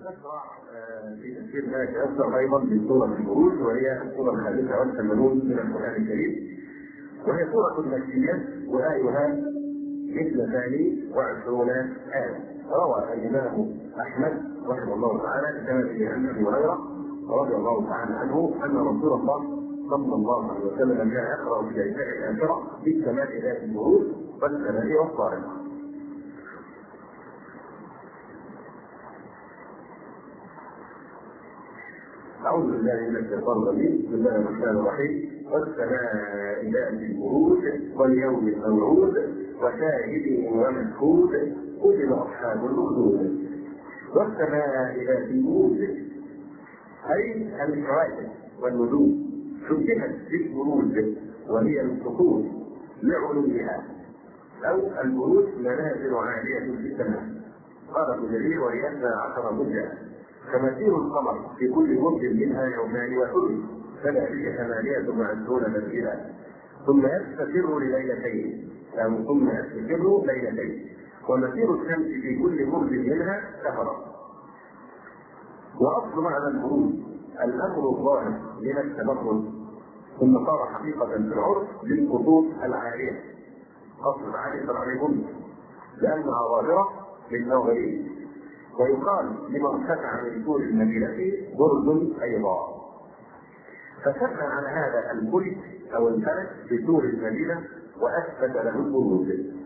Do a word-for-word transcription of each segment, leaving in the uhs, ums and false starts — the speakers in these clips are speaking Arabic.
نشرع في تفسير ما يتأثر أيضا بسورة البروج، وهي السورة الخامسة والثمانون من القرآن الكريم، وهي سورة مكية وآيها اثنتان وعشرون آية. روى الإمام أحمد رحمه الله تعالى كما في عن أبي هريرة رضي الله تعالى عنه أن رسول الله صلى الله عليه وسلم جاء يقرأ في الأجزاء الآخرة بالسماء ذات البروج والسماء والطارق. أعوذ بالله من الشيطان الرجيم. بسم الله الرحمن الرحيم. والسماء ذات البروج واليوم الموعود وشاهد ومشهود قتل أصحاب الأخدود. والسماء ذات البروج أي الكواكب والنجوم شبهت بالبروج وهي الصخور لعلوها، أو البروج منازل عالية في السماء. قال ابن جرير وهي اثنا عشر برجا، كمسير القمر في كل برج منها يومان وثلث فذلك ثمانية وعشرون منزلا، ثم يستقر لليلتين أو ثم يستقر ليلتين، ومسير الشمس في كل برج منها شهرا. وأصل معنى البروج الأمر الظاهر من التبرج، ثم صار حقيقة في العرف للخطوط العالية. أصل عالية العريض لأنها ظاهرة للناظرين، ويقال لما ارتفع من طول المدينة برج أيضا. فشفع على هذا البرج أو الفلك بطول المدينة وأثبت له البروج.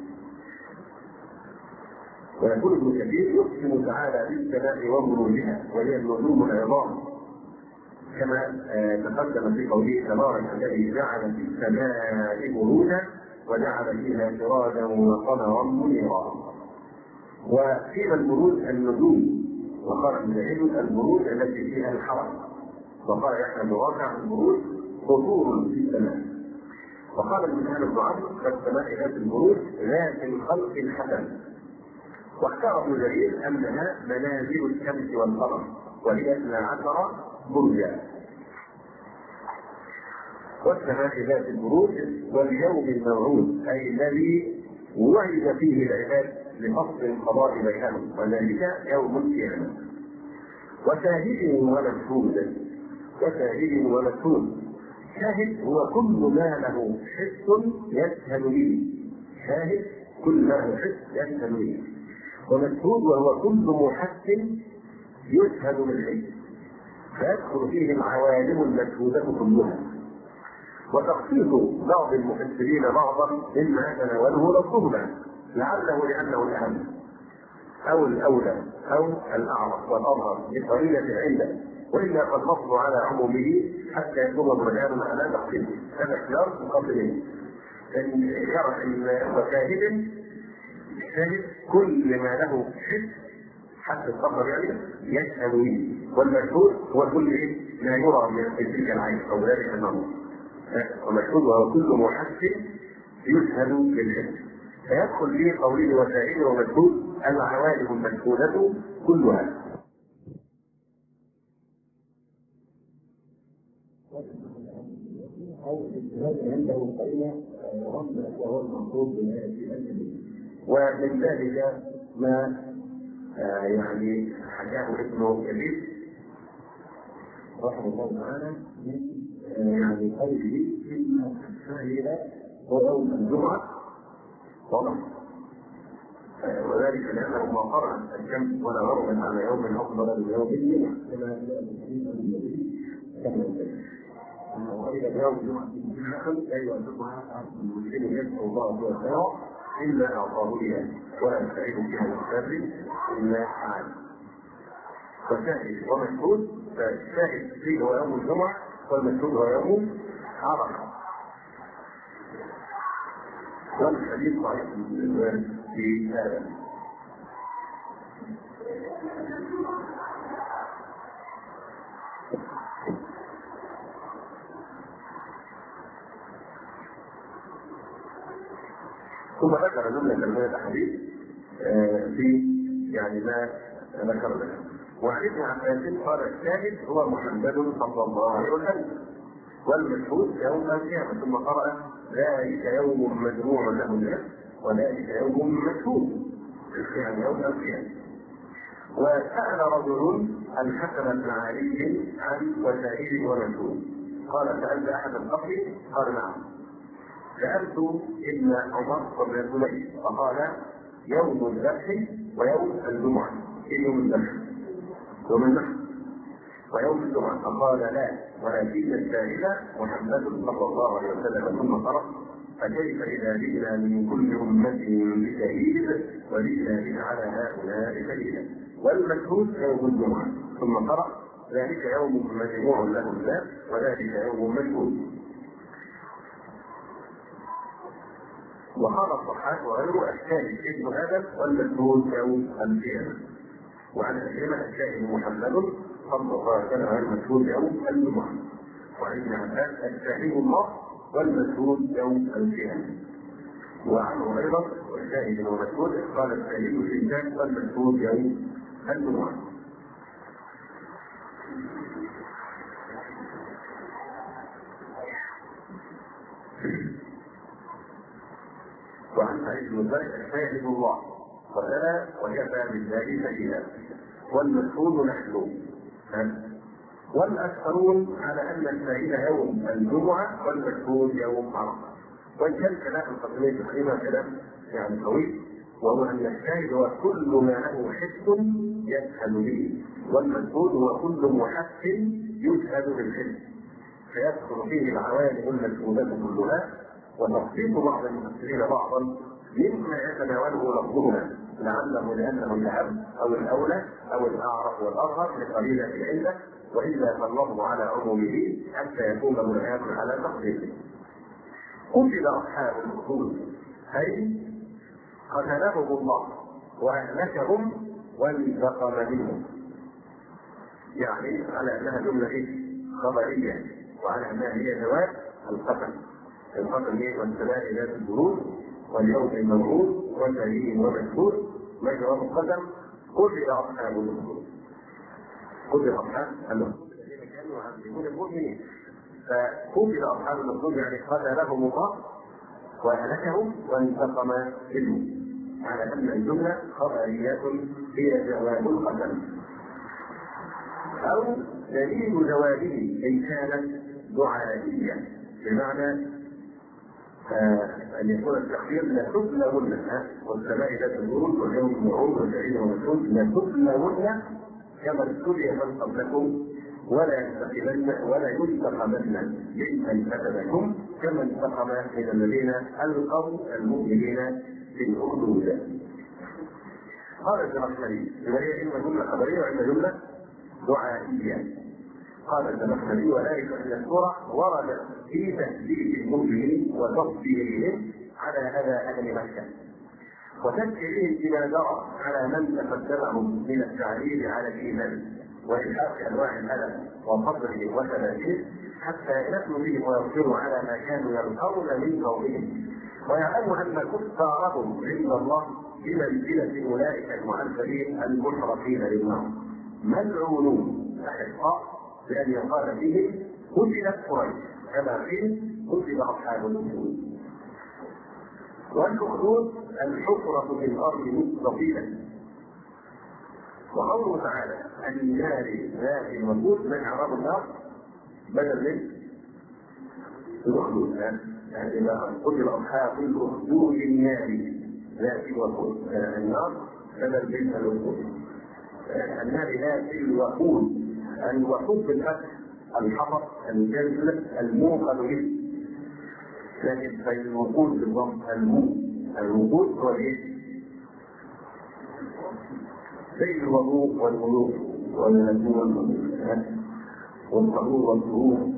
ويقول ابن كثير يقسم تعالى بالسماء وبروجها وهي النجوم العظام، كما تقدم في قوله تبارك الذي جعل في السماء بروجا وجعل فيها سراجا وقمرا منيرا. وقيل البروج النجوم، وقال ابن كثير البروج التي فيها الحرم، وقال يحيى بن رافع البروج قصور في السماء. وقال الإمام بن عمرو والسماء ذات البروج ذات الخلق الحسن. واختار ابن جرير انها منازل الشمس والقمر وهي اثنا عشر برجا. والسماء ذات البروج واليوم الموعود اي الذي وعد فيه العباد لفصل القضاء بينهم، وذلك يوم القيامه. وشاهد ومشهود. وشاهد ومشهود، شاهد هو كل ما له حس يشهد به، شاهد كل ما له حس يشهد به. ومشهود وهو كل محسن يشهد بالعلم، فيدخل فيه العوالم المشهودة كلها. وتخصيص بعض المفسرين بعضا مما تناوله لفظهما لعله لأنه الأهم أو الأولى أو الأعرف والأظهر بقرينة عنده، وإلا قد نصب على عمومه حتى يكون الرجال على تخصيصه. هذا اختيار مقدمين أن يرى أن وشاهد شاهد كل ما له حس حتى الصبر يعني يشهد به، والمشهود هو كل ما يرى من تلك العين او ذلك النظر. والمشهود هو كل محسن يشهد بالعلم، فيدخل فيه قوله وشاهد ومشهود العوالم المشهودة كلها. او اجتهاد عنده قرينه وهو المقصود بالآية. ومن ذلك ما آه يعني حكاه ابن كثير رحمه الله تعالى من آه يعني قوله ان الشاهد هو يوم الجمعه واضح، آه وذلك لانه ما قرأ الشمس ولا غربت على يوم افضل من يوم الجمعه كما جاء في حديث النبي صلى الله عليه وسلم. واذا يوم الجمعه النخل لا يؤدبها المسلم يدعو الله ويسره إلا أعطاه إياه ولا يستعيد بها الكافر إلا عالم. فشاهد ومشهود، فالشاهد فيه هو يوم الجمعة والمشهود هو يوم عرفة. والحديث صحيح في هذا. ثم ذكر جملة من الأحاديث في يعني ما ذكر لنا. وعن ابن عباس قال الشاهد هو محمد صلى الله عليه وسلم، والمشهود يوم القيامة. ثم قرأ ذلك يوم مجموع له الناس وذلك يوم مشهود، يعني يوم القيامة. وسأل رجل الحسن بن علي عن وسائل ومسؤول، قال: سألت أحد القبر؟ قال: نعم. سألت ابن عمر بن الزبير فقال: يوم الذبح ويوم الجمعة. إيه يوم الذبح؟ يوم النحر. ويوم الجمعة. فقال: لا، ولكن السائل محمد صلى الله عليه وسلم. ثم قرأ: فكيف إذا جئنا من كل أمة بشهيد وجئنا بك على هؤلاء شهيدا. والمشهود يوم الجمعة. ثم قرأ: ذلك يوم مجموع له الناس وذلك يوم مشهود. وقال الصحاح وغيره: الشاهد ابن آدم والمشهود يوم القيامة. وعن أكرمة الشاهد محمد صلى الله عليه وسلم المشهود يوم الجمعة. وعن ابن عباس: الشاهد الله والمشهود يوم القيامة. وعنه أيضا: والشاهد والمشهود قال الشاهد في الجنة والمشهود يوم الجمعة. وعن سعيد بن ذلك: الشاهد الله وكذا وكفى بالله شهيدا والمشهود نحن. والأكثرون على أن الشاهد يوم الجمعة والمشهود يوم عرفة. وإن كان كلام القسمين تقريبا كلام يعني طويل، وهو أن الشاهد هو كل ما له حس يشهد به، والمشهود هو كل محس يشهد بالحس، فيدخل فيه العوالم المشهودات كلها. وتخصيص بعض المفسرين بعضا مما يتناوله لفظهما لعله لانه الاهم او الاولى او الاعرف والاظهر لقليله العله، والا فاللفظ على عمومه حتى يكون منهاج على تخصيصه. قتل اصحاب الاخدود اي قتلهم الله واهلكهم وانتقم منهم، يعني على انها جمله خبريه وعلى انها هي جواب القتل. القتل هي والسماء ذات البروج واليوم الموعود والشهيد والمشهود. ما جواب القدم؟ قتل اصحاب الاخدود. قتل اصحاب الاخدود الذين كانوا يعذبون المؤمنين. فقتل اصحاب الاخدود يعني قتلهم الله واهلكهم وانتقم منهم، على ان الجمله خبريات هي جواب القدم. او دليل جوابه ان كانت دعائيه، بمعنى آه ان يكون التخيير لا تبلغن والسماء ذات البروج واليوم الموعود والشهيد والمشهود لا تبلغن كما ابتلي من قبلكم ولا ينتقمن ولا ينتقمن ممن كتبكم كما انتقم من الذين القوا المؤمنين في الاخدود. قال الزمخشري: هي اما جمله خبريه واما جمله دعائيه. قال الزمخشري: وذلك ان السوره وردت في تهديد المؤمنين وتصديرهم على هذا اهل مكه، وتذكيرهم بما جرى على من تقدمهم من التعليل على الايمان والحاق انواع الالم وفضله وثباته، حتى ينفوا بهم ويصبروا على ما كانوا يلقون من قومهم، ويعلموا ان كفارهم عند الله بمنزله اولئك المعذبين المحرقين للنار ملعونون احقاء بأن يقال فيه قتلت قريش كما قيل قتل أصحاب الأخدود. والأخدود الحفرة في الأرض مستطيلة. وقوله تعالى: النار ذات الوقود، من أعراض النار بدل من الأخدود، يعني إذا قتل أصحاب الأخدود النار ذات الوقود، النار بدل من الوقود. النار ذات الوقود، الوقود بالفتح الحفر الجزل الموقد به، لكن في الوقود بالضم المو. الوقود هو ايه؟ زي الوضوء والوضوء والنجوم والطهور والطهور.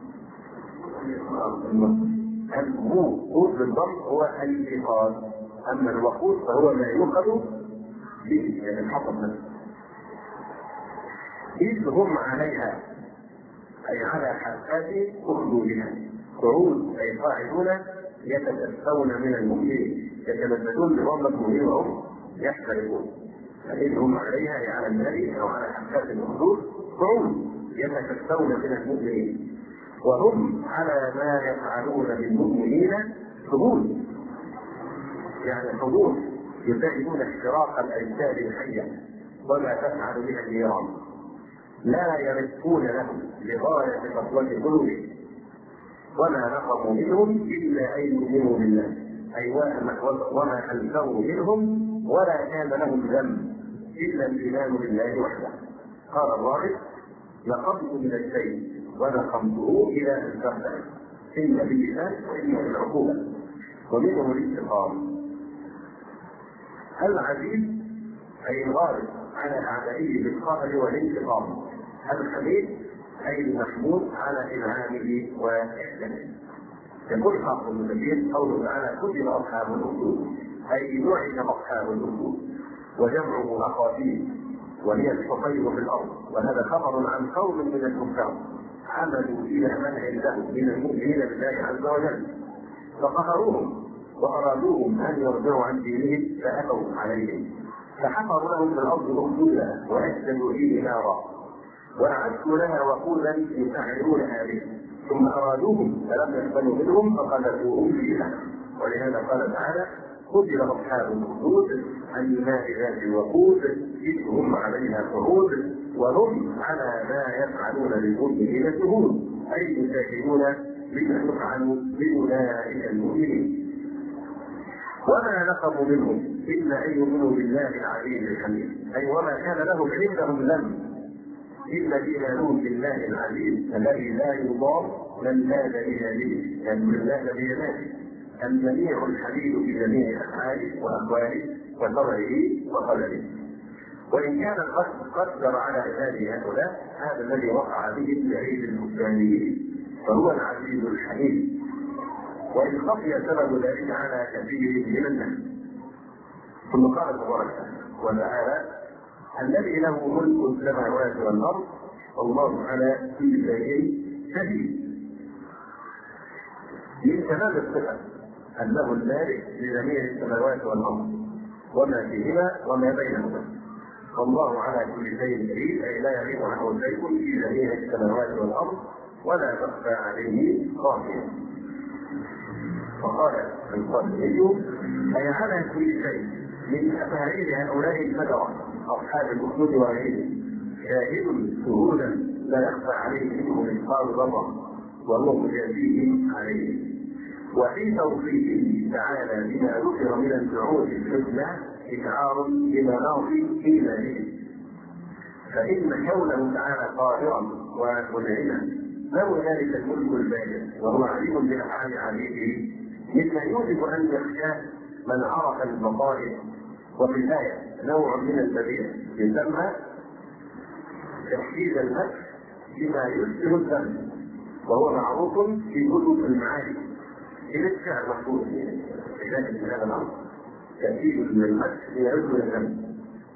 الوقود بالضم هو الانتقاد، اما الوقود فهو ما يؤخذ به، يعني الحفر نفسه. إذ هم عليها أي على حافات أخدودها قعود أي قاعدون يتكفون من المؤمنين، يتمددون بوضع المؤمنين وهم يحترقون. إذ هم عليها أي على النار أو على حافات الأخدود قعود يتكفون من المؤمنين، وهم على ما يفعلون بالمؤمنين شهود، يعني حضور يشاهدون احتراق الأجساد الحية وما تفعل بها النيران، لا يمسون لهم لغاية قسوة قلوبهم، وما نقموا منهم إلا أن يؤمنوا بالله، أي وما أنكروا منهم ولا كان لهم ذنب إلا الإيمان بالله وحده. قال الراغب: نقمت من الشيء ونقمته إلى أن ترتعد، إن باللسان وإن بالعقوبة، ومنهم الانتقام. العزيز أي الغالب على أعدائه بالقهر والانتقام، الحميد أي المحمود على إنعامه وإحسانه. يقول حافظ ابن كثير قوله تعالى: كتب أصحاب الأخدود، أي لعن أصحاب الأخدود، وجمعه أخاذيل وهي الحصير في الأرض، وهذا خبر عن قوم من الكفار عملوا إلى من عندهم من المؤمنين بالله عز وجل فقهروهم وأرادوهم أن يرجعوا عن دينهم فأتوا عليهم فحفروا لهم في الأرض أخدودا وأسلموا فيه نارا وأعدوا لها وقودا يسعرونها به، ثم أرادوهم فلم يقبلوا منهم فقذفوهم فيها. ولهذا قال تعالى: قتل أصحاب الأخدود النار ذات الوقود إذ هم عليها قعود وهم على ما يفعلون بالمؤمنين شهود، أي يشاهدون بما يفعل بأولئك المؤمنين. وما نقموا منهم إلا أن يؤمنوا بالله العزيز الحميد، أي وما كان لهم عندهم ذنب إلا إيمانهم بالله العزيز الذي لا يضام من لاذ بيده، يعني من لاذ بيده، المنيع الحميد في جميع أفعاله وأقواله وشرعه وقدره. وإن كان قد قدر على عباده هؤلاء هذا الذي وقع به بعيد المسلمين فهو العزيز الحميد، وإن خفي سبب ذلك على كثير من الناس. ثم قال تبارك وتعالى: الذي له ملك السماوات والأرض والله على كل شيء شهيد. من كمال الصفة أنه المالك لجميع السماوات والأرض وما فيهما وما بينهما، والله على كل شيء شهيد، أي لا يغيب عنه شيء في جميع السماوات والأرض ولا تخفى عليه خافية. فقال القرطبي: أي على كل شيء من أفاعيل هؤلاء الفجرة أصحاب الأخدود وغيرهم شاهد شهودا لا يخفى عليه منه مثقال ذرة وهو مجازيه عليه. وفي توصيفه تعالى بما ذكر من الجعود الحسنى إشعار بمناط إيمانه، فإن كونه تعالى قاهرا ومنعما له ذلك الملك الباهر وهو عليم بأفعال عبيده مما يوجب أن يخشاه من عرف المصائب. وفي الآية نوع من البديع يسمى تحديد النفس بما يشبه الذنب، وهو معروف في كتب المعاني إلى الشعر مشهور لذلك في هذا الأمر تأكيد من النفس بما يشبه الذنب.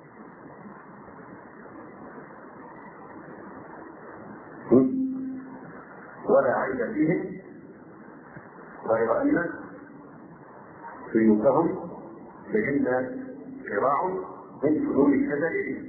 ولا عيب فيهم غير أن سيوفهم بهن شراع من فضول الكذائر،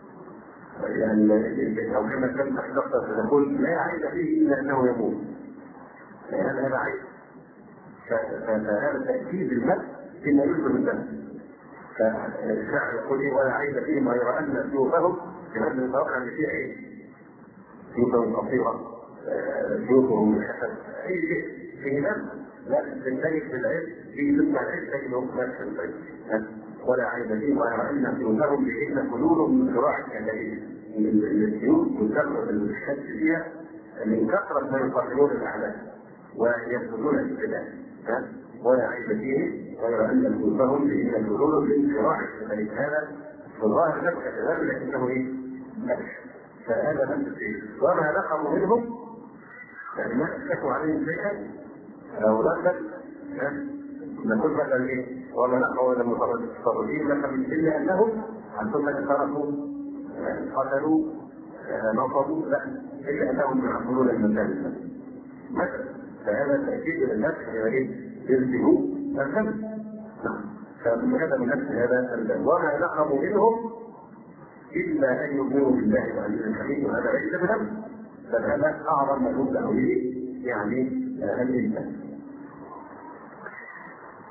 يعني أو كما كان تحدث تقول لا عيب فيه إلا أنه يموت، هذا هذا عيب. فهذا تأكيد المس فيما يشبه الذنب. فالشاعر يقول: ولا عيب فيهم غير أن سيوفهم بهذا الواقع اللي فيها إيه؟ سيوفهم قصيرة، سيوفهم الحسن، أي شيء فيه نفس لا تندرج بالعلم في ضمن العلم لكنه نفس العلم. ولا عيب فيهم غير أن سيوفهم بإن حلول من شراع الكذائر، السيوف مكثرة الحس فيها من كثرة ما يقررون الأعلام ويسجدون الابتداء. ولا عيب فيه غير أن سيوفهم بإن حلول من شراع الكذائر. هذا في الظاهر نفس كذلك لكنه إيه؟ نفس. فهذا نفس الشيء. وما نقموا منهم يعني ما اشتكوا عليهم شيئا أو لكن نقول مثلا إيه؟ وما نقموا من المتصرفين لكن إلا أنهم عنهم تركوا قتلوا نصبوا، لا إلا أنهم يعملون المساجد مثلا. فهذا تأكيد للنفس يلزموا الذنب. فهذا من نفس هذا الذنب. وما نقموا منهم إلا أن يؤمنوا بالله العزيز الحميد، وهذا ليس بذنب بل هذا أعظم ما يبدأ به يعني الإنسان.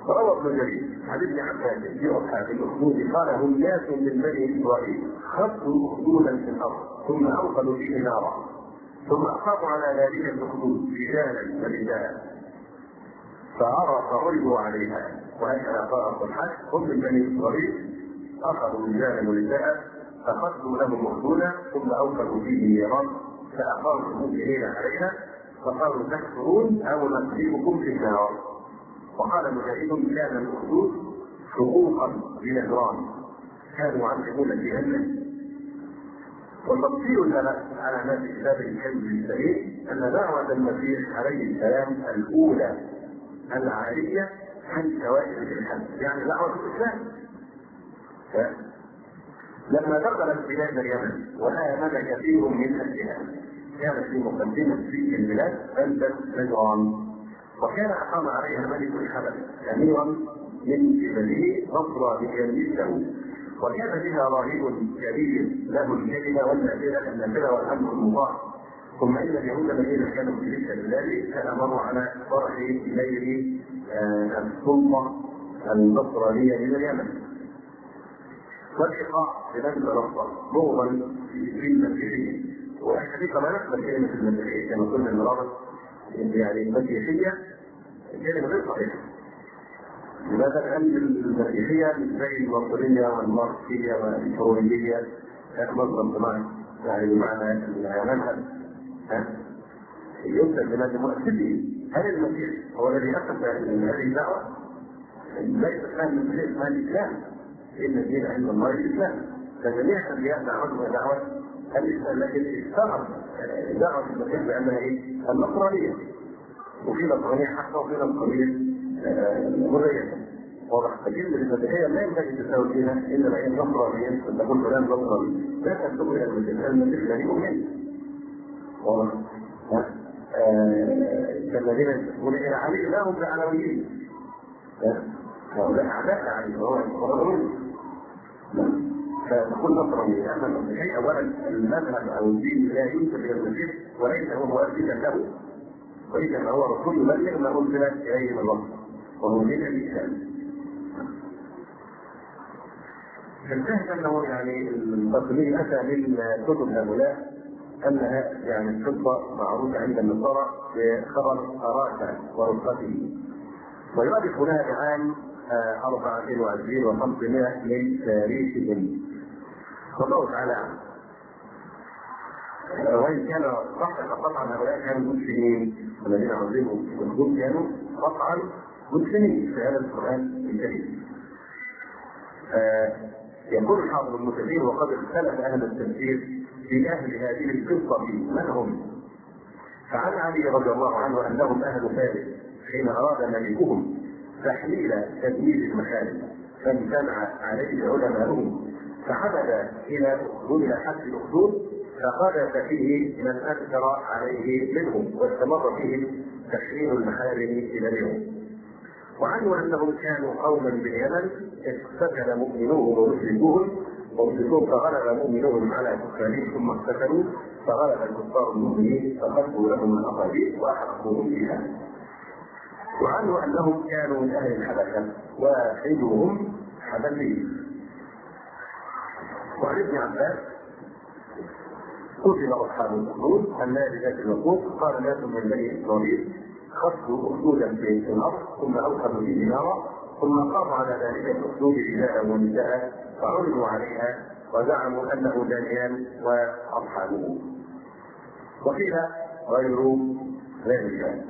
وروى ابن جرير عن ابن عباس في اصحاب الاخدود قال هم ناس من بني اسرائيل خطوا اخدودا في الارض ثم اوقدوا فيه نارا ثم اخافوا على ذلك الاخدود رجالا ونساء فأرى فعرضوا عليها. وهكذا قال الصحاح هم من بني اسرائيل اخذوا رجالا ونساء فخذوا لهم اخدودا ثم اوقدوا فيه نيران فاقاموا المؤمنين عليها فقالوا تكفرون او نقذفكم في النار. وقال مجاهد كان الاخدود حقوقا لنهران كانوا يعذبون جهنم. والتفصيل لنا على ما في كتاب الحزب السليم ان دعوه المسيح عليه السلام الاولى العاليه عن سوائل الالحاد يعني دعوه الاسلام. لما دخلت بلاد اليمن وآمن كثير من اهلها كانت في مقدمه في البلاد بلده نجران وكان اقام عليها ملك الحبش اميرا من قبله نصرانيا مثله وكان بها راهب كبير له الكلمه والنافله النافله والامر المضاعف. ثم ان اليهود الذين كانوا في تلك البلاد فامروا على طرح اليه السلطه النصرانيه من اليمن والايقاع بمن تنصر بغضا في المسيحيه. والحقيقه ما نقبل كلمه المسيحيه كما قلنا مرارا يعني المسيحيه كلمه غير صحيحه. لماذا؟ لان المسيحيه زي النصرانيه والماركسيه والفرعونيه مصدر صناعي يعني بمعنى المذهب ينسب لماذا مؤسسه. هل المسيح هو الذي اسس هذه الدعوه؟ ليس كان المسيح اسمها الاسلام ان الدين عند الله الاسلام فجميع الانبياء دعوتهم دعوه الاسلام لكن استمر دعوه المسيح بانها ايه؟ النصرانيه وفي نصرانيه حتى وفي نصرانيه مريه واضح. فكلمه المسيحيه لا ينبغي التساوي فيها انما هي نصرانيه تقول فلان نصراني لا تكتب الى المسيح المسيح لا يؤمن واضح. كالذين يقولون الى علي لا هم بعلويين هؤلاء اعداء علي وهو فتكون نصرانيه. اما المسيحيه اولا المذهب او الدين لا ينسب الى المسيح وليس هو مؤسسا له وانما هو رسول يبلغ ما انزل اليه من الله وهو دين الاسلام. فانتهت انه يعني التصميم اتى من كتب هؤلاء انها يعني القصه معروفه عند النصارى بخبر اراكا ورقته ويؤلف هنا بعام أربعة وعشرين وخمسمائة من تاريخهم والله تعالى عنه. وإن كان قطعا هؤلاء كانوا مسلمين الذين عظموا الخروج كانوا قطعا مسلمين في هذا القرآن الكريم. يقول الحافظ ابن كثير وقد اختلف أهل التفسير في أهل هذه القصة من هم. فعن علي رضي الله عنه أنهم أهل فارس حين أراد ملكهم تحليل تدمير المخالف فامتنع عليه علماؤهم فحمد الى الى حد الاخدود فقذف فيه من اكثر عليه منهم واستمر فيهم تحليل المحارم الى اليوم. وعنه انهم كانوا قوما باليمن اقتتل مؤمنوهم ومشركوهم ومشركوهم فغلب مؤمنوهم على كفارهم ثم اقتتلوا فغلب الكفار المؤمنين فقتلوا لهم الاقابيل واحرقوهم فيها. وعنه انهم كانوا من اهل الحبشه واحدهم حبشي. وعن ابن عباس قتل اصحاب الاخدود النار ذات الوقود قال ناس من بني اسرائيل خصوا اخدودا في الارض ثم اوقدوا فيه نارا ثم قاموا على ذلك الاخدود رجالا ونساء فعرضوا عليها وزعموا انه دانيال واصحابه وقيل غير ذلك.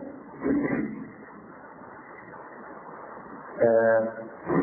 آه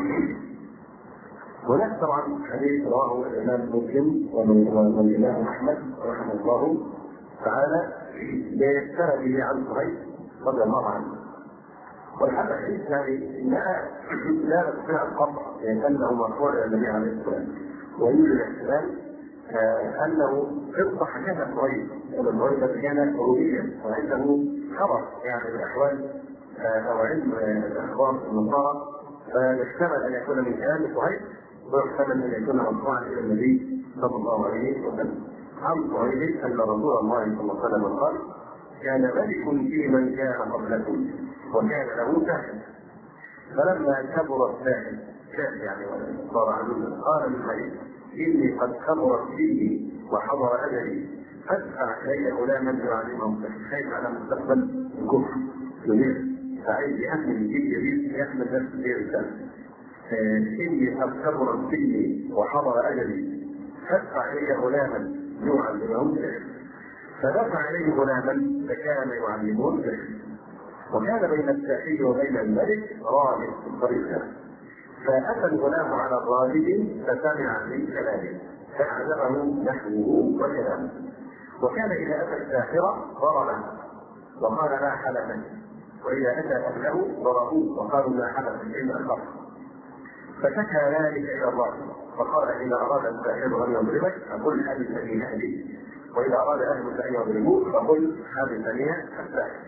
هناك طبعا حديث رواه الامام مسلم والامام احمد رحمه الله تعالى بسنده عن صهيب رضي الله عنه. والحديث الحديث يعني لا لا نستطيع القطع لانه مرفوع الى النبي عليه الصلاه والسلام ويوجد الاحتمال آه انه قصه حكاها صهيب لان صهيب كان روميا وعنده خبر يعني بالاحوال او علم الاخبار النصارى فيحتمل ان يكون من كلام صهيب ويحتمل ان يكون مرفوعا الى النبي صلى الله عليه وسلم. عن صهيب ان رسول الله صلى الله عليه وسلم قال كان ملك في من كان قبلكم وكان له ساحر فلما كبر الساحل كان يعني صار عدوا قال للملك اني قد كبرت سني وحضر اجلي فادفع الي غلاما يعلمهم خايف على مستقبل الكفر يمير فعايز يأمن الجيل جديد يأمن نفس الرسالة. اني قد كبرت سني وحضر اجلي فادفع الي غلاما يعلمهم سحر. فدفع اليه غلاما فكان يعلمون سحر. وكان بين الساحل وبين الملك راهب في الطريق، فاتى الغلام على الراهب فسمع من كلامه فاعجبه نحوه وكلامه. وكان اذا اتى الساحر ضربه وقال لا حلفا، واذا اتى اهله ضربوه وقالوا لا حلفا الا الخطر. فشكى ذلك الى الراهب فقال اذا اراد الساحر ان يضربك فقل حدثني اهلي، واذا اراد اهلك ان يضربوك فقل حدثني الساحر.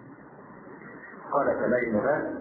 قال فبينما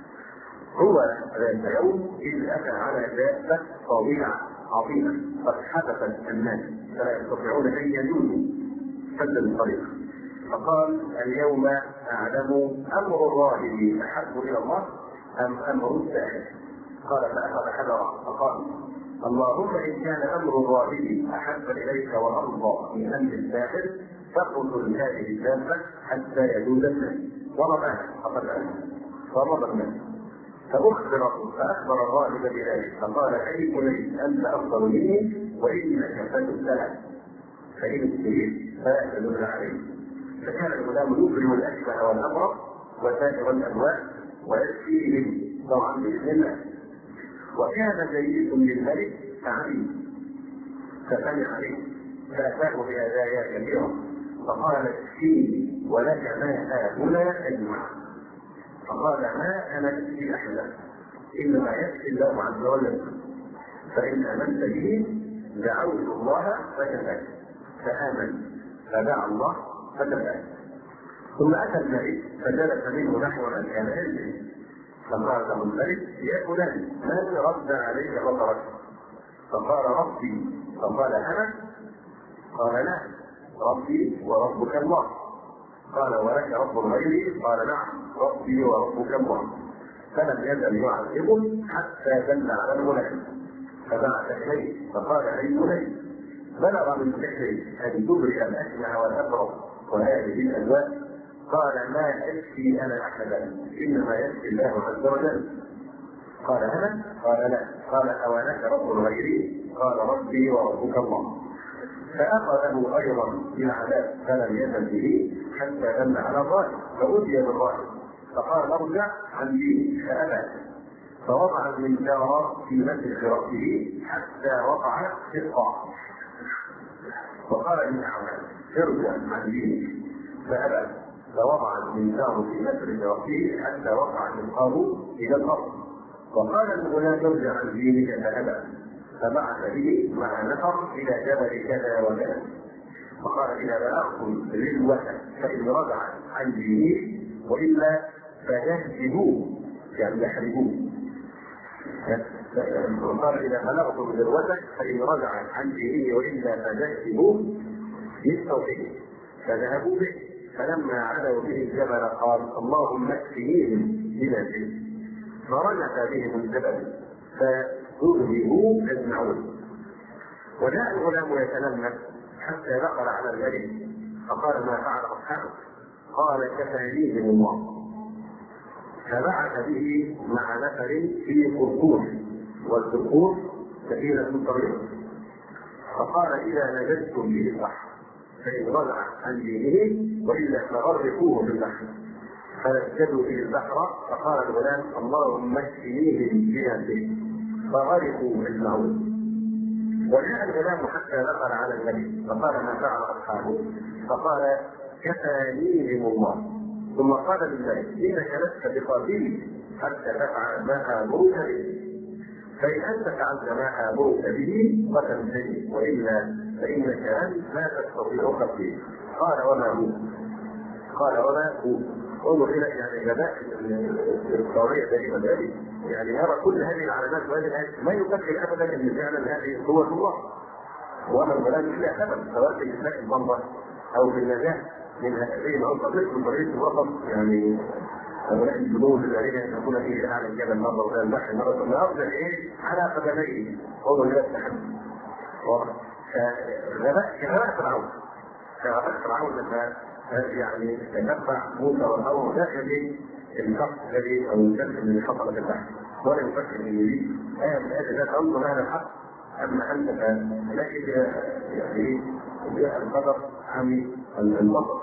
هو ذات يوم إذ أتى على دابة طويلة عظيمة قد حدثت الناس فلا يستطيعون أن يجوزوا سد الطريق، فقال اليوم أعلم أمر الراهب أحب إلى الله أم أمر الساحر؟ قال فأخذ حجرا فقال اللهم إن كان أمر الراهب أحب إليك وأرضى من أمر الساحر فاقتل هذه الدابة حتى يجوز الناس. ضربها فقتلها فمضى الناس فأخبر فأخبر الراهب بذلك فقال أي بني أنت أفضل مني وإنك فتبتلى فإن استريد فلا تدل عليه. فكان الغلام يبرم الأشبه والأمر وسائر الأنواع ويكفيه طبعا بإذن الله. وكان جيد للملك فعليم فسمع عليه فأتاه بهدايا كثيرة فقال اكفيني ولك ما هنا أجمع. فقال ما أنا أكفي أحدا إنما يكفي الله عز وجل، فإن آمنت به دعوت الله فكفاك. فآمن فدعا الله فكفاك. ثم أتى الملك فجلس منه نحو ما كان يجري فقال له الملك يا فلان من رد عليك بصرك؟ فقال ربي. فقال أنا؟ قال لا ربي وربك الله. قال ولك رب غيري؟ قال نعم ربي وربك الله. فلم يزل يعذبه حتى دل على الغلام فبعث اليه فقال اي بني بلغ من سحري ان تبرئ الاكمه والابرص وهذه الازواج؟ قال ما اكفي انا احدا انما يكفي الله عز وجل. قال انا؟ قال لا. قال اولك رب غيري؟ قال ربي وربك الله. فأخذه أيضا بالعذاب فلم يزل به حتى دل على الراهب فأتي بالراهب فقال ارجع عن ديني فأبى فوضع المنكار في مثل رأسه حتى وقع في القاع وقال ابن عمر ارجع عن دينك فأبى فوضع المنكار في مثل رأسه حتى وقع منقاره إلى الأرض وقال الغلام ارجع عن دينك فأبى فبعث به مع نفر الى جبل كذا وكذا فقال اذا بلغتم رلوه فان رجع عن دينه والا فيهزموه يعني يحرقوه. قال اذا بلغتم رلوه فان رجع عن دينه والا فيهزموه بالتوحيد فذهبوا به. فلما علوا به الجبل قال اللهم اكفنيهم بنفسه فرجف بهم الجبل فأذهبوا أجمعون. وجاء الغلام يتلمس حتى دخل على الملك فقال ما فعل أصحابه؟ قال كفانيهم الله. فبعث به مع نفر في قرقور والقرقور سفينة الطريق فقال إذا نجدتم به البحر فإن رجع عن دينه وإلا فغرقوه في البحر فنجدوا به البحر. فقال الغلام اللهم اكفنيهم بنفسه فغرقوا اجمعون. وجاء الغلام حتى دخل على الملك فقال ما فعل اصحابه؟ فقال كفانيهم الله. ثم قال للملك انك لست بقاتل حتى تفعل ما امرك به، فان انت فعلت ما امرك به قتلتني والا فانك انت لا تستطيع قتلي. قال وما هو؟ قال وما هو؟ انظر الى يعني غباء القضيه دائما ذلك يعني يرى كل هذه العلامات وهذه الآيات ما يفكر ابدا ان فعلا هذه قوه الله وما الغلام الا سبب سواء في اسماء الضمه او في النجاه من هذه العنصريه من طريق الوسط يعني هؤلاء الجنود الذين يذهبون فيه اعلى الجبل مره والى البحر مره والارض ايه على قدميه انظر الى التحدي. غباء كغباء فرعون كغباء فرعون لما يعني تتبع موسى والهوى داخل الشخص الذي او الكلب الذي حصل في البحر ولا يفكر ان يريد ايه من هذا لا تنظر هذا الحق. اما انت فلكن يعني جاء القدر عن البصر.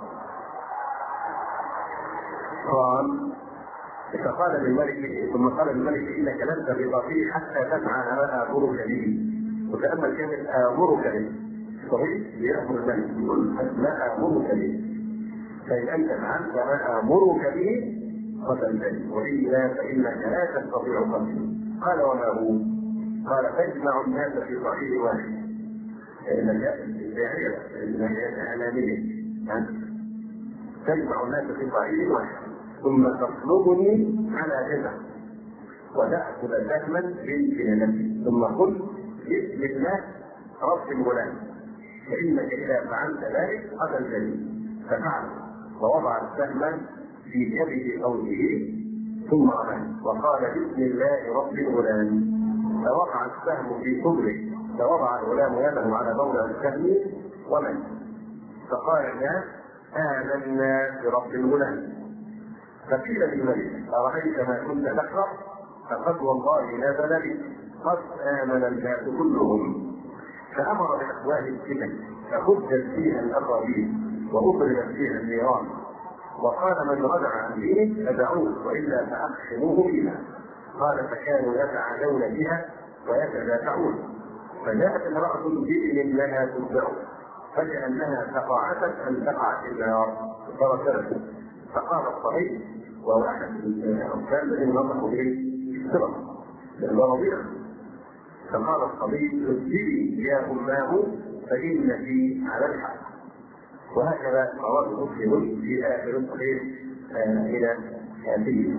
قال فقال للملك ثم قال للملك انك لن ترضى حتى تسعى ما امرك به. وتامل كلمه امرك به صحيح بيامر الملك يقول ما امرك به فان انت فعلت ما امرك به قتلتني والا فانك لا تستطيع قتلي. قال وما هو؟ قال تجمع الناس في صحيح واحد الداعيه الاعلاميه تجمع الناس في صحيح واحد ثم تطلبني على جزع وتأخذ سهما من كنانتي ثم قل بسم الله رب الغلام فإنك إذا فعلت ذلك قتلتني. ففعل ووضع السهم في كبد قوله ثم رمى وقال بسم الله رب الغلام فوقع السهم في صدره فوضع الغلام يده على مولى السهم ومات. فقال الناس آمنا برب الغلام. فقيل للملك أرأيت ما كنت تقرأ فقد والله نزل بك قد آمن الناس كلهم. فأمر بأفواه السكك فخدت فيها الأقابيل وأبردت فيها النيران وقال من رجع عن دينه فدعوه وإلا فأخشنوه فيها. قال فكانوا يتعادون بها ويتدافعون. فجاءت امرأة بئر لها تتبع فكأنها تقاعدت أن تقع في النار فرسلت. فقال الصبي وهو احد الرجال الذين نطقوا به السبق بالرضيع فقال الصبي اسجدي يا اماه فانك على الحق. وهكذا رواه مسلم في اخر الصحيح الى اخره.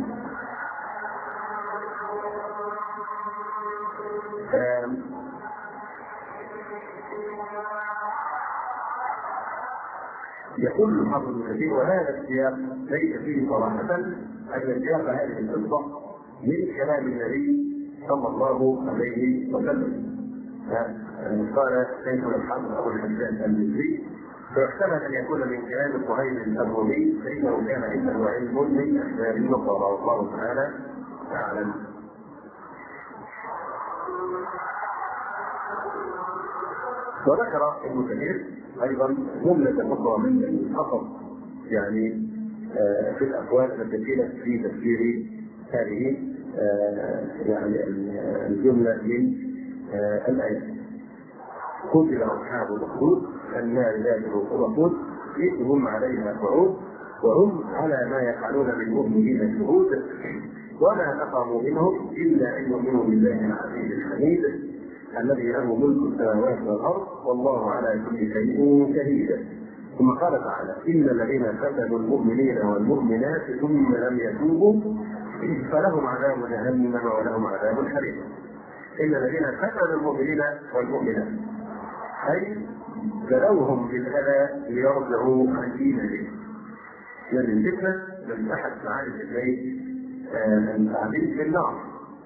يقول الحافظ ابن كثير وهذا السياق ليس فيه صراحة أن سياق هذه القصة من كلام النبي صلى الله عليه وسلم. قال شيخ الحافظ أبو الحجاج المصري فيحتمل أن يكون من كلام صهيب الرومي فإنه كان عنده علم من أسباب النصارى والله تعالى أعلم. وذكر ابن كثير ايضا جمله اخرى من القصص يعني في الاقوال التي قيلت في تفسير هذه يعني الجمله من الايات. قتل اصحاب الاخدود النار ذات الوقود اذ هم عليها قعود وهم على ما يفعلون بالمؤمنين شهود وما نقموا منهم الا ان يؤمنوا بالله العزيز الحميد الذي له ملك السماوات والارض والله على كل شيء شهيد. ثم قال تعالى ان الذين فتنوا المؤمنين والمؤمنات ثم لم يتوبوا فلهم عذاب جهنم ولهم عذاب الحريق. ان الذين فتنوا المؤمنين والمؤمنات اي بلوهم بالاذى ليرجعوا عن دينهم. لان الفتنه من احد معاني الفتنين التعذيب في النار.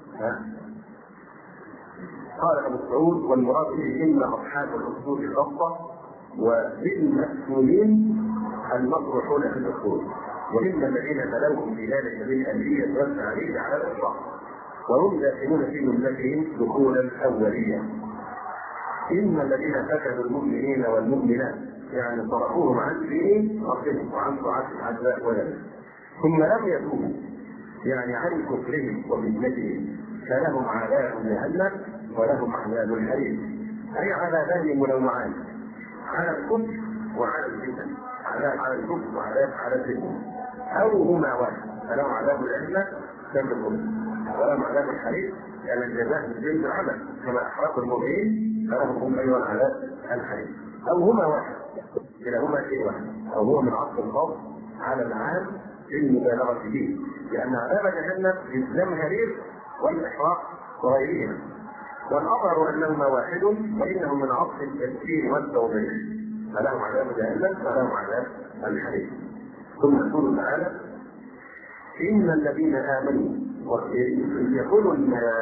قال ابو مسعود والمراد به ان اصحاب الاصول خاصه وبالمسؤولين المطروحون في الاصول ومما الذين بلوهم في ذلك بالاهليه والتعريف على الاطلاق وهم داخلون في جملتهم دخولا اوليا. ان الذين فتنوا المؤمنين والمؤمنات يعني صرفوهم عن دين ربهم وعن طاعه الاعداء ولهم ثم لم يتوبوا يعني عن كفرهم وفتنتهم فلهم عذاب جهنم ولهم عذاب الحريق. اي عذابان منوعان على الكفر وعلى الفتن عذاب على الكفر وعذاب على الفتن او هما واحد فلهم عذاب الجنه كما الكفر ولهم عذاب الحريق لان الجزاء من جنس العمل كما احرقوا المؤمنين فلهم هم ايضا عذاب الحريق او هما واحد كلاهما شيء واحد او هو من عطف الخاص على العام للمبالغه فيه لان عذاب جهنم للزمهرير والاحراق وغيرهما والأظهر أنهما واحد وإنه من عطف التفسير والتوضيح فلهم عذاب جهنم فلهم عذاب الحريق. ثم يقول تعالى إن الذين آمنوا يقول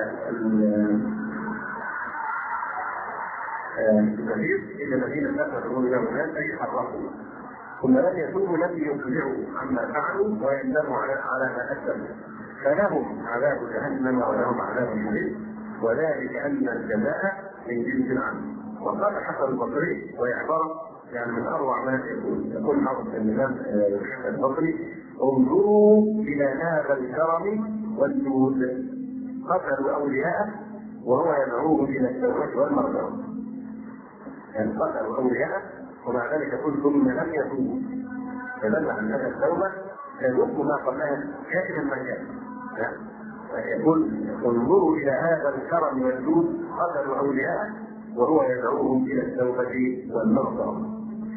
الكثير إن الذين كفروا يوم الناس أي حرقوا ثم لم يتوبوا لم يرجعوا عما فعلوا ويندموا على ما أسلموا فلهم عذاب جهنم ولهم عذاب مهين وذلك أن الجزاء من جنس العمل. وقال حسن البصري ويعبر يعني من أروع ما يقول يقول حافظ الإمام البصري انظروا إلى هذا الكرم والجود قتلوا أولياءه وهو يدعوهم إلى التوبة والمغفرة. يعني قتلوا أولياءه ومع ذلك يقول ثم لم يتوبوا فدل عن هذا التوبة يذوق ما قبلها كائنا ما كان. يقول انظروا إلى هذا الكرم والجود قتلوا أولياءه وهو يدعوهم إلى التوبة والمغفرة.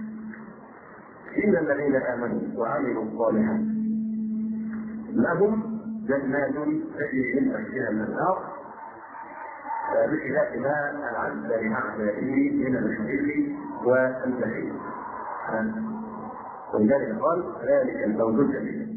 إن الذين آمنوا وعملوا الصالحات لهم جنات تجري من تحتها الأنهار بخلاف ما أعد لأعدائه من الحديث والبهيم. ولذلك قال ذلك الفوز الكبير.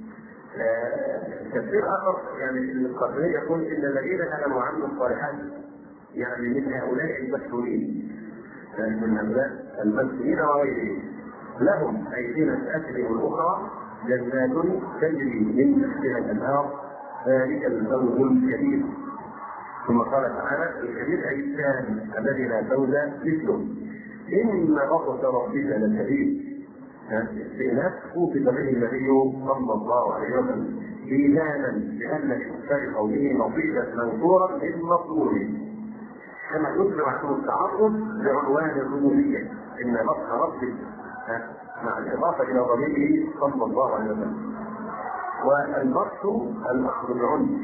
تفسير آخر يعني القرآن يقول إن الذين آمنوا وعملوا الصالحات يعني من هؤلاء المسؤولين من هؤلاء المسؤولين وغيرهم لهم أي في مسألة الأخرى جنات تجري من تحتها الأنهار ذلك الفوز الكبير. ثم قال تعالى الكبير أي الثاني الذي لا فوز مثله إن بطش ربك لشديد. استئناف خوف به النبي صلى الله عليه وسلم إيمانا بأن لكفار قوله نصيبا منصورا من مطلوبه كما يطلق على التعرض لعنوان الربوبية إن بطش ربك مع الإضافة إلى ضميره صلى الله عليه وسلم. والبطش الأخذ العنف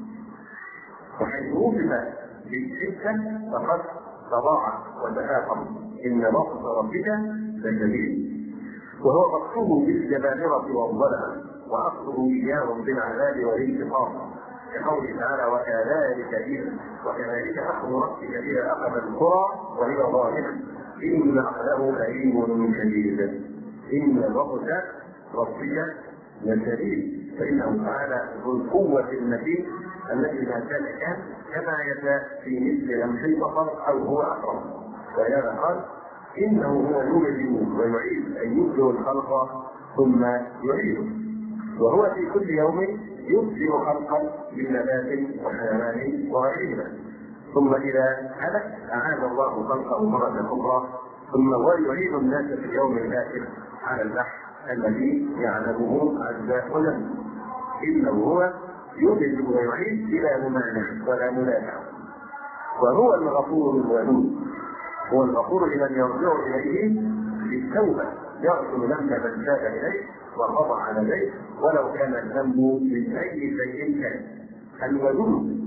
وحيث وصف بالشدة فقد تضاعف وتفاقم إن بطش ربك لشديد وهو بطشه بالجبابرة والظلم وأخذه إياهم بالعذاب والانتقام كقوله تعالى وكذلك إذ وكذلك أخذ ربك إذا أخذ القرى وهي ظالمة إن أخذه أليم شديد إن بطش ربك لشديد فإنه تعالى ذو القوة المتين التي لا كان كان كما يشاء في مثل لمح البصر أو هو أقرب. ولهذا قال إنه هو يولد ويعيد أن يبدئ الخلق ثم يعيده وهو في كل يوم يبدئ خلقا من نبات وحيوان وغيرهما ثم إذا هلك أعاد الله خلقه مرة أخرى ثم هو يعيد الناس في اليوم الآخر على البحث الذي يعلمه عز وجل إنه هو يولد ويعيد بلا ممانع ولا منازع وهو الغفور الودود هو الغفور لمن يرجع إليه بالتوبة يغفر ذنب من تاب إليه وقضى على ذلك ولو كان الذنب من أي شيء كان. الودود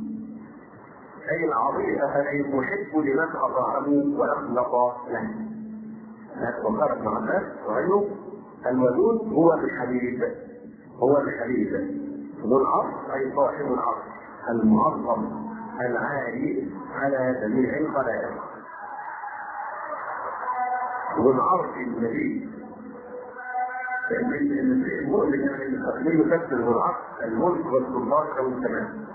أي العظيم أي المحب لمن أطاعه وأخلق له. وقال ابن عباس وغيره الودود هو الحبيب هو الحبيب ذو العرش أي صاحب العرش المعظم العالي على جميع الخلائق ذو العرش المجيد. المؤمن يعني التقليل يفسر ذو العرش الملك والسلطان او السماء.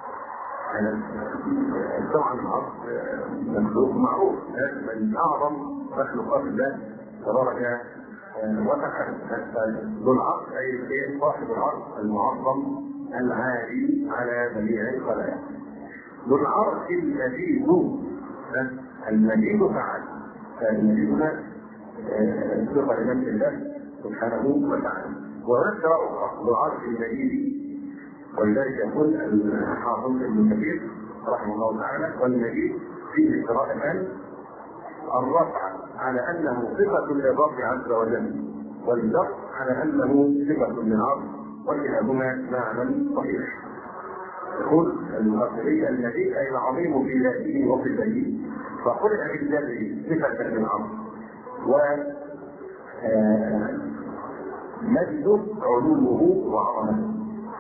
طبعا العرش مخلوق معروف من اعظم مخلوقات الله تبارك وتعالى. ذو العرش اي صاحب العرش المعظم العالي على جميع الخلائق. ذو العرش المجيد المجيد فعل فالمجيد صفة لنفس الله سبحانه وتعالى. وهناك أخرى ذو عرش المجيد ولذلك يقول الحافظ ابن كثير رحمه الله تعالى والمجيد فيه قراءتان الرفع على أنه صفة للرب عز وجل والجر على أنه صفة للعرش وكلاهما معنى صحيح. يقول المغربي المجيد أي العظيم في ذاته وصفته فقرئ بالذات صفة للعرش ومجد علومه وعظمته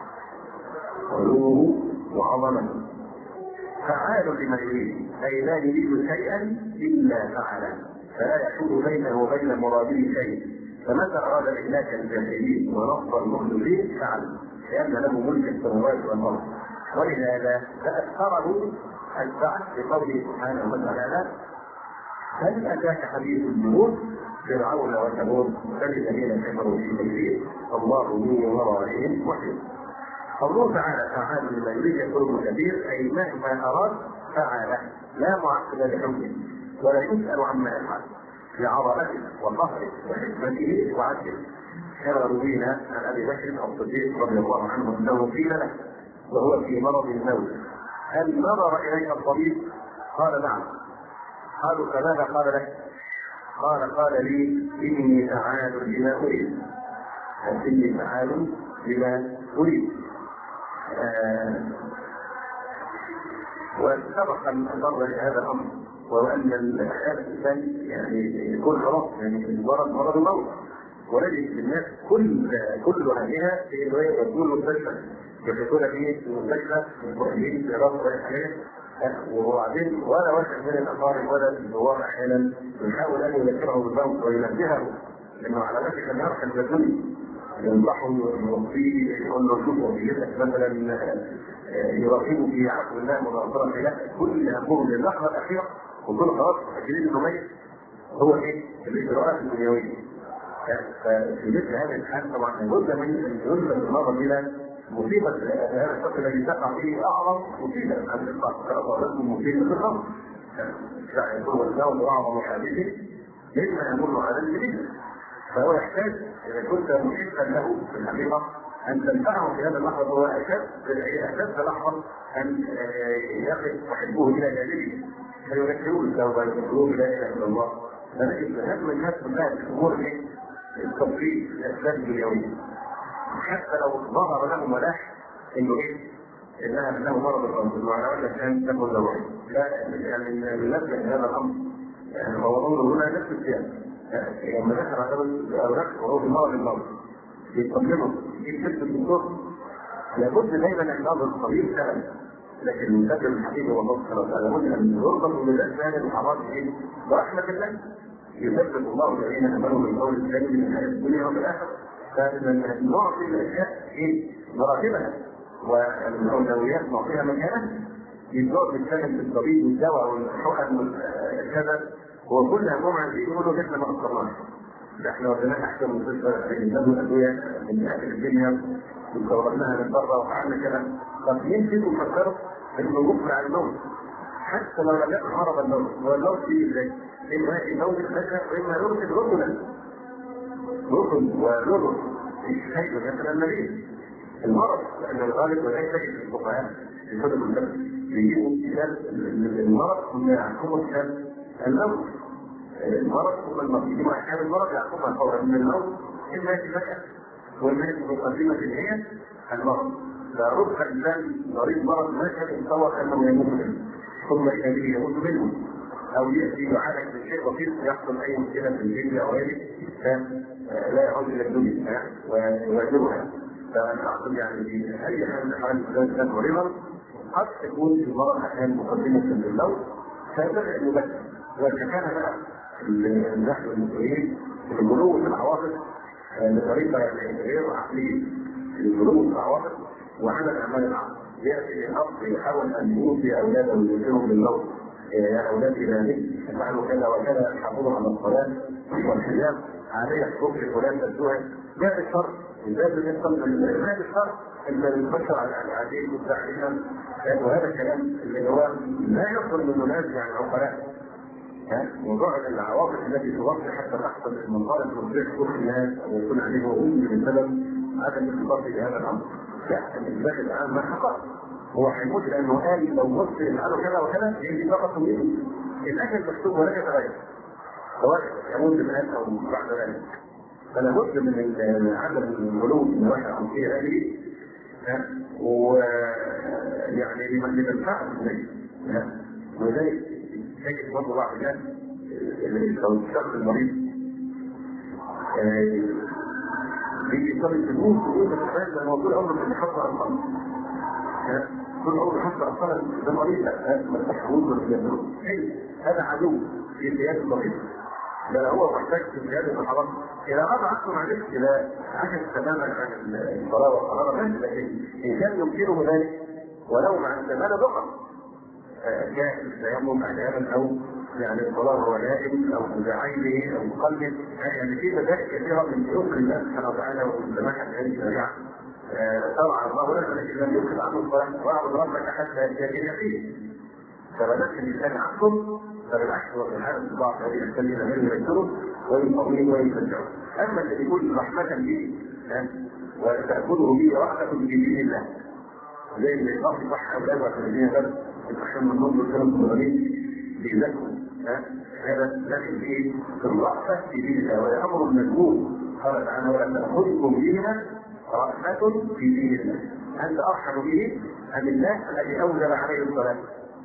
علومه وعظمته فعال لما يريد أي لا يريد شيئا إلا فعله فلا يحول بينه وبين مراده شيء فمتى أراد إهلاك الجاهلين ونصر المخلوقين فعل لأن له ملك السماوات والأرض. ولهذا فأكثره البعث بقوله سبحانه وتعالى: هل أتاك حديث الجنود فرعون وثمود فالذين كفروا في تكذيب الله من ورائهم محيط. قوله تعالى: فعال لما يريد يكون كبير، أي مهما أراد فعاله، لا معقب لحكمه ولا يسأل عما يفعل لعظمته وقهره وحكمته وعدله. كما روينا عن ابي بكر الصديق رضي الله عنه انه قيل له وهو في مرض الموت: هل نظر اليك الطبيب؟ قال: نعم. قالوا: فماذا قال لك؟ قال: قال لي: اني فعال لما اريد. اني فعال لما اريد. آه وسبق ان نظر لهذا الامر، وهو ان الانسان يعني يكون خلاص يعني المرض مرض الموت، ولكن الناس كل كل هذه في انه يكون مستشفى يكون فيه مستشفى المؤمنين في رفع الحياه. وبعدين ولا واحد من الاقارب ولا الزوار احيانا يحاول ان يذكره بالموت وينبهه انه على ذلك ان يرحل بالدنيا، ينصحه يوصيه يقول له شوف وصيتك مثلا، يراقبه في عفو الله ومغفرته له. كل همهم للحظه الاخيره وكل خلاص تجريد انه ميت هو ايه؟ الاجراءات الدنيويه. ففي مثل هذه الحال طبعا لابد من ان ينزل النظر الى مصيبه هذا الشخص الذي تقع فيه اعظم مصيبه عن الاطلاق، كاصابته مصيبه الخمر. يكون الزوج اعظم حادثه مما يمر على الجديد، فهو يحتاج اذا كنت محبا له في الحقيقه ان تنفعه في هذا اللحظه. هو اشد اشد لحظه ان يقف صاحبه الى جانبه فيذكروه التوبه ويذكروه لا اله الا الله. فنجد هذه الناس كلها في امور التوفيق الاسباب الدنيويه، حتى لو ظهر لهم ملاح انه ايه؟ انها انه مرض الرمز وعلى كان تكون له لا يعني ننبه هذا الامر. يعني هو امر هنا نفس الشيء لما ذكر هذا الاوراق وهو في مرض الموت يطمنه يجيب كلمه الدكتور. لابد دايما ان ننظر الطبيب سبب، لكن من سبب الحبيب هو الله سبحانه وتعالى لابد ان يرضى من الاسباب الاعراض ايه؟ ورحمه الله يثبت الله الذين امنوا بالقول الثاني من الحياه الدنيا وفي الاخره. فنعطي الاشياء ايه؟ مراتبها والاولويات نعطيها مكانها. يبدأ بالسبب الطبيب والدواء والحقن والكذا هو كل همهم عايزين يقولوا احنا ما قصرناش، احنا وديناها احسن من مستشفى الناس والادويه من اخر الدنيا وصورناها من بره وفعلنا كذا. طب مين فيكم فكروا انه يقلع الموت حتى لو لم يكن مرض الموت؟ هو الموت فيه ازاي؟ اما يموت البشر واما يرسل رسلا رسل ورسل الشيء مثلا النبي. المرض لان الغالب وليس في الفقهاء في كتب الفقه بيجيبوا كتاب المرض من يحكمه كتاب الموت. المرض ثم الموت يجيبوا احكام المرض يحكمها فورا من الموت اما ياتي فجاه واما ياتي مقدمه هي المرض. فرب الانسان مريض مرض مشهد يتصور انه يموت منه ثم اذا به يموت منه، او ياتي يعالج من شيء بسيط يحصل اي مشكله في الجلد او غيره فلا يعود الى الدنيا ويواجهها. فانا اقصد يعني في اي حال من الاحوال الانسان كان مريضا قد تكون في المرض احيانا مقدمه للموت فيبدا انه بس. واذا كان بقى نحن المسلمين في الغلو في العواطف بطريقه يعني غير عقليه، الغلو في العواطف وعدم اعمال العقل ياتي الاب يحاول ان يوصي اولاده ويوصيهم بالموت: يا اولاد اذا مت تفعلوا كذا وكذا، حافظوا على الصلاه والحجاب، علي حقوق فلان تدوها. باب الشر باب الانسان باب الشر اللي بيبشر على العادين والتعليم. وهذا الكلام اللي هو لا يصل من منازع عن العقلاء. موضوع العواطف التي توصل حتى تحصل المنظره تضيع حقوق الناس او يكون عليه وجود بسبب عدم الاختصاص بهذا الامر. لا، الاثبات الان ما حصل. هو هيموت لانه قال لو بص يفعلوا كذا وكذا يجي فقط ويجي. الاجل مكتوب ولا يتغير سواء يموت الان او بعد ذلك. فلا بد من عدم الغلو في النواحي العقليه هذه ويعني لمنفعه الناس. ولذلك تجد برضه بعض الناس لو الشخص المريض بيصير الجنون ويقول لك انا طول عمري بحط اطفال طول عمري بحط اطفال ده مريض لا ما تحاولش. هذا عدو في سياسه المريض بل هو محتاج في زياده الحرام. اذا غاب عنه معلش الى عجز تماما عن الصلاه والطهاره، لكن ان كان يمكنه ذلك ولو مع الزمان ضغط جاء التيمم احيانا، او يعني الصلاه هو نائم او بعينه او بقلبه، يعني في مذاهب كثيره من يمكن الله سبحانه وتعالى وسماحه هذه الشريعه شرع الله لك، لكن لم يمكن عنه الصلاه واعبد ربك حتى ياتيك اليقين. فبدات الانسان يحكم، فبالعكس هو في الحال بعض هذه الكلمه من يذكره ويقويه ويشجعه. اما الذي يقول رحمه به وتاخذه به رحمه بدين الله، زي اللي يصح صح اولاده عشان الدين بس يتحمل من نص السنه الصغيرين بيذكروا هذا لكن في الرأفة في دين الله، وهذا امر مذموم. قال تعالى ولا تاخذكم بها رأفة في دين الله، انت ارحم به ام الله الذي اوجب عليه الصلاه.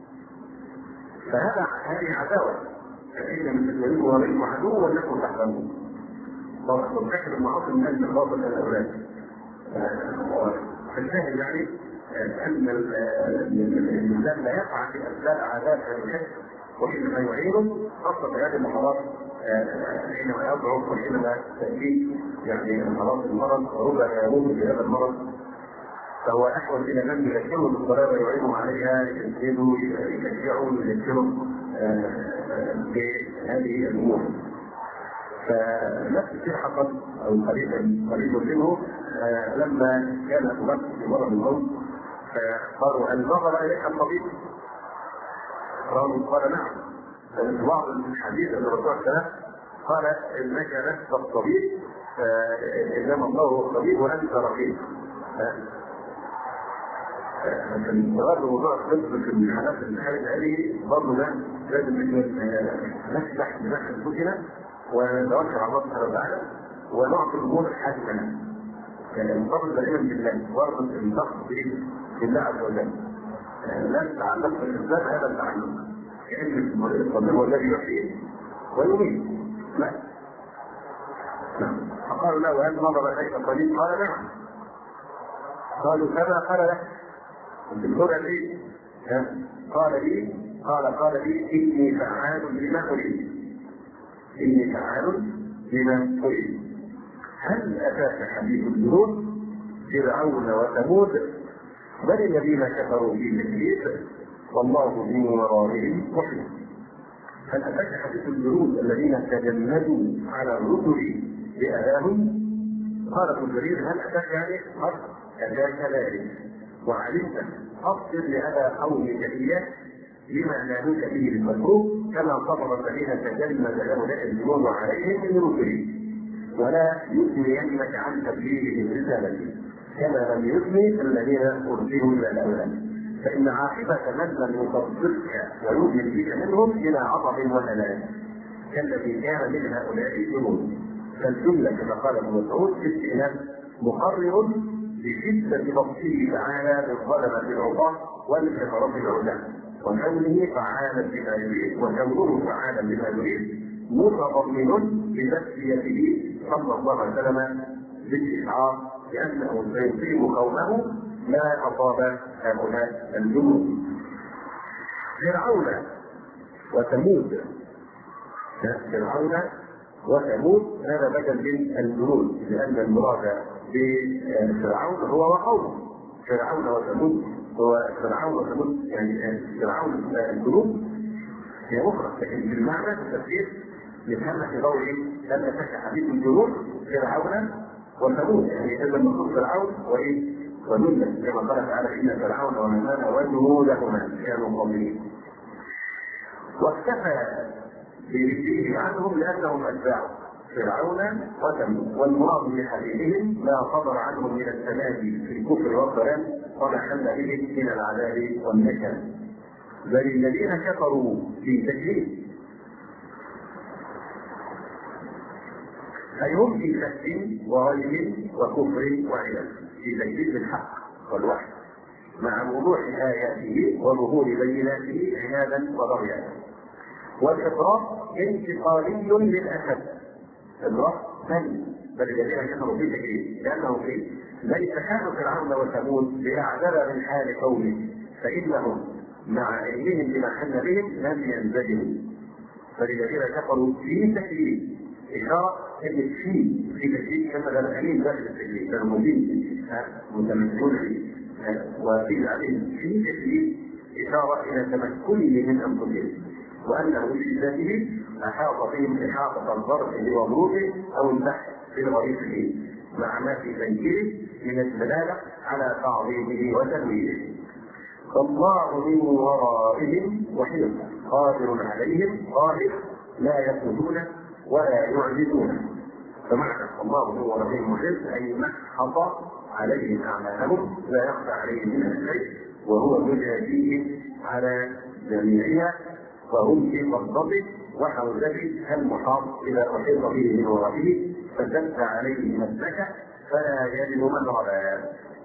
فهذا هذه عداوه، فإن من تدعوه وبينه عدو ولكم تحزنون. وأصل ذكر المعاصي من أجل خاطر الأولاد. فالشاهد يعني أن الإنسان لا يقع في أسباب عادات هذه الحج، وإنما يعينه خاصة في هذه المحاضرات حينما يضعف وحينما تأتي يعني مرض المرض وربما يموت بهذا المرض، فهو أحوج إلى من يذكره بالصلاة ويعينه عليها، يسنده يشجعه يذكره بهذه الأمور. فنفس الشيء حصل أو قريبا قريب منه لما كان أبو بكر في مرض الموت، فقالوا هل نظر إليك الطبيب؟ قال نعم. فمن بعض الحديث أن الرسول صلى الله عليه وسلم قال إنك لست الطبيب، إنما الله هو الطبيب وأنت رقيب. استغل موضوع الطب في الحالات الحالة هذه برضه ده لازم نفتح دماغ انفسنا ونتوكل على الله سبحانه وتعالى ونعطي الامور الحاسمه. يعني نطلب دائما بالله واربط الضغط بالله عز وجل. لا تتعلق بالاسباب هذا التعلق، كان المريض الطبيب هو الذي يحييه ويميت. لا. فقالوا له هل نظر اليك الطبيب؟ قال نعم. قالوا كما قال له الدكتور لي قال لي قال قال لي اني فعال لما اريد، اني فعال لما اريد. هل اتاك حديث الجنود فرعون وثمود بل الذين كفروا في تكذيب والله من ورائهم محيط. هل اتاك حديث الجنود الذين تجندوا على الرسل باذاهم؟ قال ابن جرير هل اتاك يعني قد اتاك ذلك وعلمت اصبر لهذا قومك اياه لما نالوك به بالمكروه كما صبر الذين تجند هؤلاء الجنود عليهم من رسلهم، ولا يثنينك عن تبليغ رسالته كما لم يثني الذين ارسلوا الى الاولاد، فان عاقبه من لم يصدقك ويؤمن بك منهم الى عطب وهلاك كالذي كان من هؤلاء الجنود. فالجمله كما قال ابن مسعود استئناف مقرر بشدة بسطه تعالى بالظلمة العصاة والكفرة العداة، وكونه فعالا بما يريد وكونه فعالا بما يريد متضمن بتسليته صلى الله عليه وسلم بالإشعار بأنه سيصيب قومه ما أصاب هؤلاء الجنود. فرعون وثمود، فرعون وثمود هذا بدل من الجنود، لأن المراد بفرعون هو وقومه. فرعون وثمود هو فرعون وثمود يعني فرعون الجنود هي أخرى، لكن بالمعنى التفسير يفهم في ضوء لم أتاك حديث الجنود فرعون وثمود، يعني إذا المقصود فرعون وإيه وجنده كما قال تعالى إن فرعون وهامان وجنودهما كانوا قومين. واكتفى برجله عنهم لأنهم أتباعه فرعون وثمود، والمراد بحديثهم ما صدر عنهم من التمادي في الكفر والضلال وما حل بهم من العذاب والنكال، بل الذين كفروا في تكذيب أي هم في شك وغيب وكفر وعناد في تكذيب الحق والوحي مع وضوح آياته وظهور بيناته عنادا وضريانا. والإفراط انتقالي للأسد، الرفض بل بل الذين كفروا في تكذيب لأنه في ليس كانوا فرعون وثمود بأعذر من حال قومه، فإنهم مع علمهم بما حل بهم لم ينزجروا، فللذين كفروا في تكليف إشارة إن في في تكليف كما الأمين داخل التكليف كانوا موجودين متمسكون فيه وفي عليهم في تكليف إشارة إلى تمكنه من أنفسهم وأنه في ذاته أحاط بهم إحاطة الظرف بوضوحه أو البحث في الغريق فيه مع ما في تنكيره من الدلالة على تعظيمه وتنويره. فالله من ورائهم محيط قادر عليهم قادر لا يفوتون ولا يعجزون. فمعنى الله من ورائهم محيط أي محط عليهم أعمالهم لا يخفى عليهم من شيء وهو يجازيهم على جميعها وهم في قبضته وحوزته المحاط إذا أحيط به من ورائه فدل عليه مسلكه فلا يجد مهربا.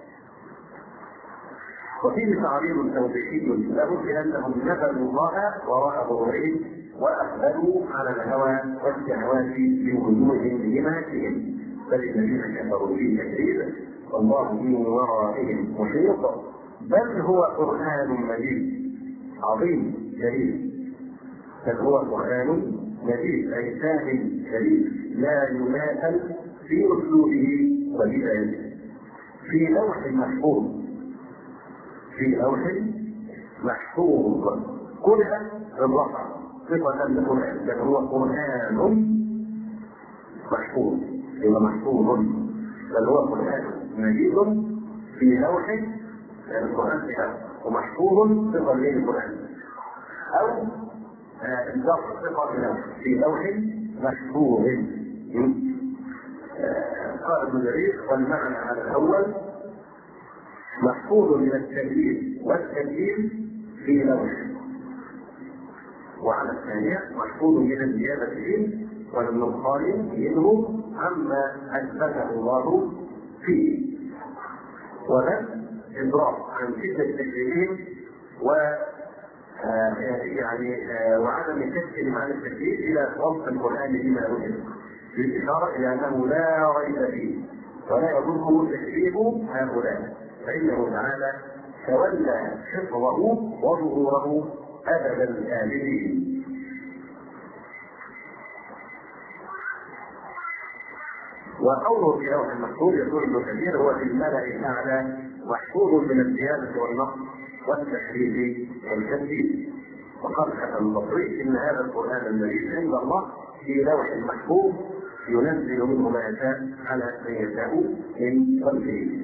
وفيه تعريض توضيحي له بأنهم نبذوا الله وراء ظهورهم وأقبلوا على الهوى والشهوات بوجوههم بهماتهم فالذين كفروا في تكذيب والله من ورائهم محيط بل هو قرآن مجيد عظيم كريم بل هو قرآن مجيد أي ساهل كريم لا يماثل في أسلوبه وبدايته في لوح محفوظ في لوح محفوظ قرأ بالرفع صفة للقرآن بل هو قرآن محفوظ هو محفوظ بل هو قرآن مجيد في لوح القرآن فيها ومحفوظ صفة للقرآن أو الضغط صفة له في لوح محفوظ. قال ابن جرير والمعنى على الأول محفوظ من التكليف والتكليف في لوح وعلى الثانية محفوظ من الزيادة فيه والنقصان منه عما أثبته الله فيه وهذا إضراب عن شدة تكليفهم و آه يعني آه وعدم كشفهم عن التكليف الى وصف القران بما وجد بالاشاره الى انه لا ريب فيه ولا يضره تكليف هؤلاء فانه تعالى تولى حفظه وظهوره ابد الابدين. وقوله في لوح المحفوظ يقول ابن كثير هو في الملأ الاعلى محفوظ من الزياده والنقص والتحريف والتبديل. وقال حسن البصري ان هذا القران المجيد عند الله في لوح محفوظ ينزل منه ما يشاء على من يشاء من خلقه.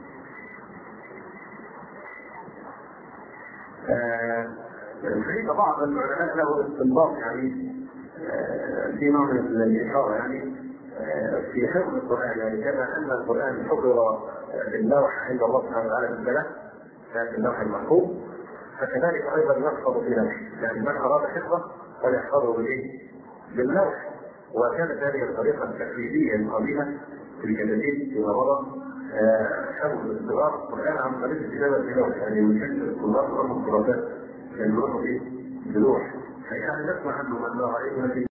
آه بعض العلماء له استنباط يعني آه في نوع من الاشاره يعني آه في حفظ القران يعني كما ان القران حفظ باللوح عند الله سبحانه وتعالى بالبلاء في اللوح المحفوظ فكذلك ايضا يحفظ في لوح يعني من اراد حفظه فليحفظه بالايه؟ باللوح. وكانت هذه الطريقه التقليديه القديمه في الكتاتيب فيما مضى حفظ الصغار القران عن طريق الكتابه في لوح يعني من شكل الطلاب رغم الخرافات كانوا يروحوا ايه؟ بلوح يعني نسمع عنه من لا راينا